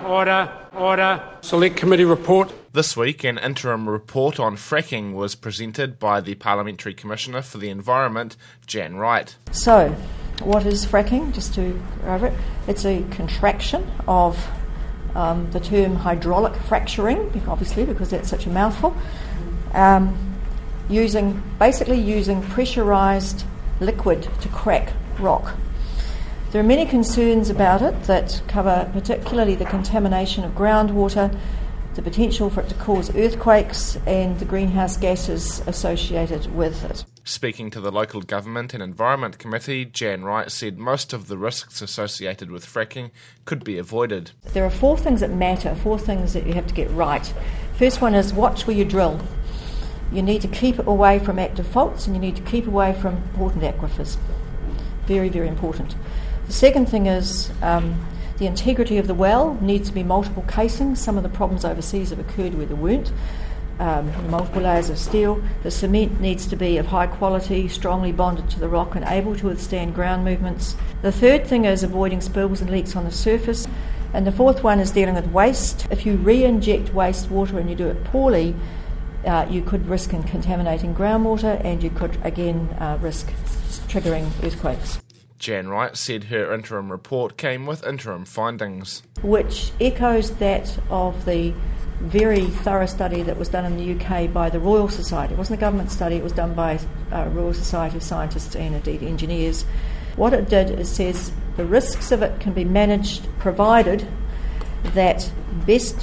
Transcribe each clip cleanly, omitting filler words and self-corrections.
Order. Select Committee report. This week, an interim report on fracking was presented by the Parliamentary Commissioner for the Environment, Jan Wright. So, what is fracking? Just to go over it, it's a contraction of the term hydraulic fracturing, obviously because that's such a mouthful, using pressurised liquid to crack rock. There are many concerns about it that cover particularly the contamination of groundwater, the potential for it to cause earthquakes and the greenhouse gases associated with it. Speaking to the Local Government and Environment Committee, Jan Wright said most of the risks associated with fracking could be avoided. There are 4 things that matter, 4 things that you have to get right. First one is watch where you drill. You need to keep away from active faults and you need to keep away from important aquifers. Very, very important. The second thing is the integrity of the well needs to be multiple casings. Some of the problems overseas have occurred where there weren't. Multiple layers of steel. The cement needs to be of high quality, strongly bonded to the rock and able to withstand ground movements. The third thing is avoiding spills and leaks on the surface. And the fourth one is dealing with waste. If you re-inject wastewater and you do it poorly, you could risk in contaminating groundwater and you could again risk triggering earthquakes. Jan Wright said her interim report came with interim findings, which echoes that of the very thorough study that was done in the UK by the Royal Society. It wasn't a government study, it was done by Royal Society of Scientists and indeed engineers. What it did is says the risks of it can be managed provided that best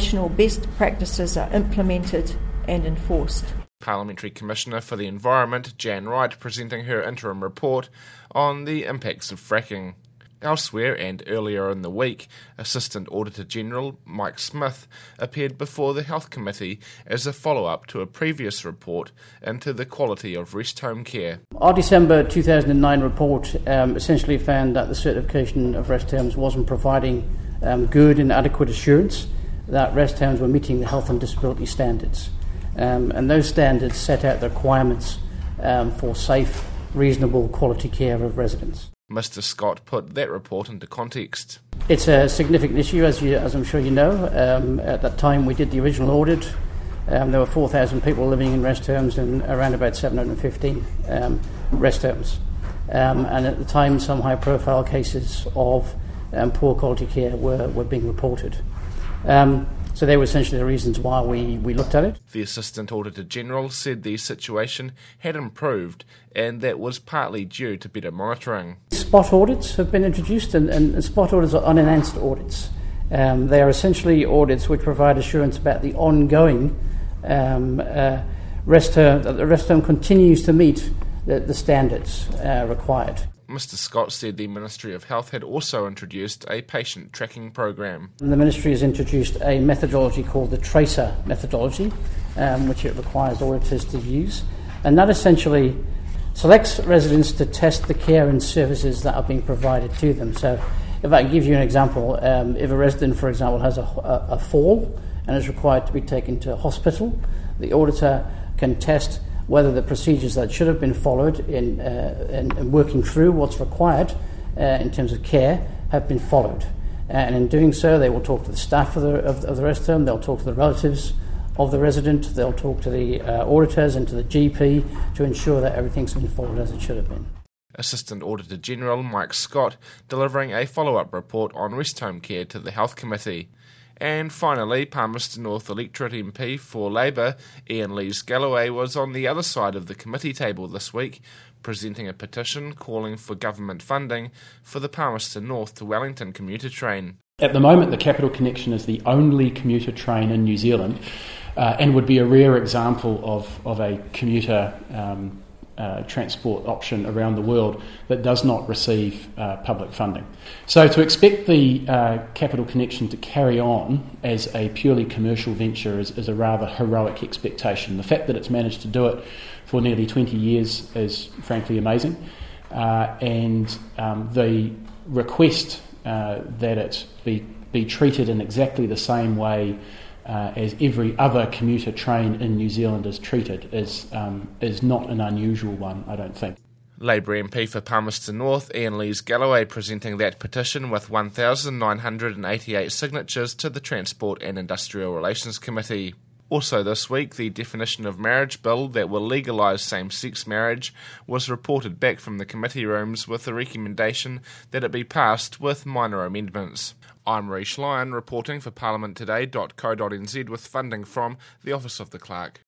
practices are implemented and enforced. Parliamentary Commissioner for the Environment, Jan Wright, presenting her interim report on the impacts of fracking. Elsewhere, and earlier in the week, Assistant Auditor General Mike Smith appeared before the Health Committee as a follow-up to a previous report into the quality of rest home care. Our December 2009 report essentially found that the certification of rest homes wasn't providing good and adequate assurance that rest homes were meeting the health and disability standards. And those standards set out the requirements for safe, reasonable quality care of residents. Mr Scott put that report into context. It's a significant issue, as I'm sure you know. At that time we did the original audit. There were 4,000 people living in rest homes and around about 715 rest homes. And at the time some high-profile cases of poor quality care were being reported. So they were essentially the reasons why we looked at it. The Assistant Auditor General said the situation had improved and that was partly due to better monitoring. Spot audits have been introduced and spot audits are unenhanced audits. They are essentially audits which provide assurance about the ongoing rest home, that the rest home continues to meet the standards required. Mr Scott said the Ministry of Health had also introduced a patient tracking program. The Ministry has introduced a methodology called the Tracer methodology, which it requires auditors to use, and that essentially selects residents to test the care and services that are being provided to them. So if I give you an example, if a resident, for example, has a fall and is required to be taken to a hospital, the auditor can test whether the procedures that should have been followed in working through what's required in terms of care have been followed. And in doing so, they will talk to the staff of the rest home, they'll talk to the relatives of the resident, they'll talk to the auditors and to the GP to ensure that everything's been followed as it should have been. Assistant Auditor General Mike Scott delivering a follow-up report on rest home care to the Health Committee. And finally, Palmerston North electorate MP for Labour, Ian Lees-Galloway, was on the other side of the committee table this week, presenting a petition calling for government funding for the Palmerston North to Wellington commuter train. At the moment, the Capital Connection is the only commuter train in New Zealand and would be a rare example of a commuter transport option around the world that does not receive public funding. So to expect the Capital Connection to carry on as a purely commercial venture is a rather heroic expectation. The fact that it's managed to do it for nearly 20 years is frankly amazing, and the request that it be treated in exactly the same way as every other commuter train in New Zealand is treated is not an unusual one, I don't think. Labour MP for Palmerston North, Ian Lees-Galloway, presenting that petition with 1,988 signatures to the Transport and Industrial Relations Committee. Also this week, the definition of marriage bill that will legalise same-sex marriage was reported back from the committee rooms with the recommendation that it be passed with minor amendments. I'm Rhys Lyon, reporting for parliamenttoday.co.nz with funding from the Office of the Clerk.